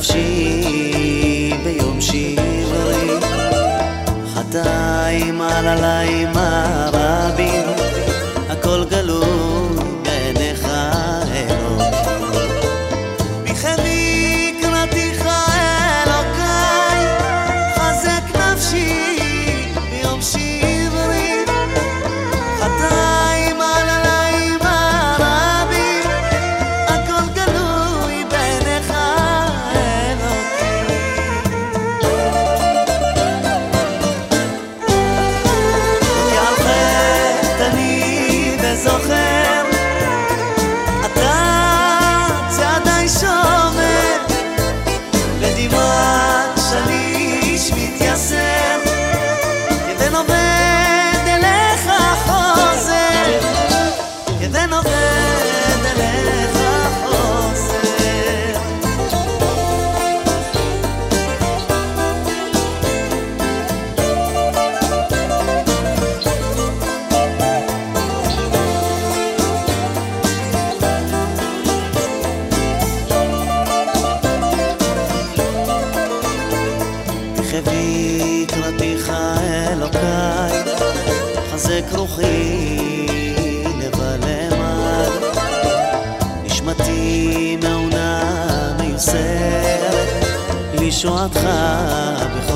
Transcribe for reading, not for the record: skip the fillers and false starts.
נפשי ביום שברי, חטאים על עליים הרבים, הכל גלוי בעיניך אלוקים. בכבי קראתיך אלוקיי, חזק נפשי ביום שברי, חטאים על עליים הרבים, הכל גלוי בעיניך אלוקים. כי על חטא אני וזוכר, אתה צעדיי שומר, בדמעה שליש מתייסר, כבן עובד אליך חוזר, כבן עובד אליך חוזר. בכבי קראתיך אלוקיי, חזק רוחי לבלמד, נשמתי מעונה מיוסרת, לישועתך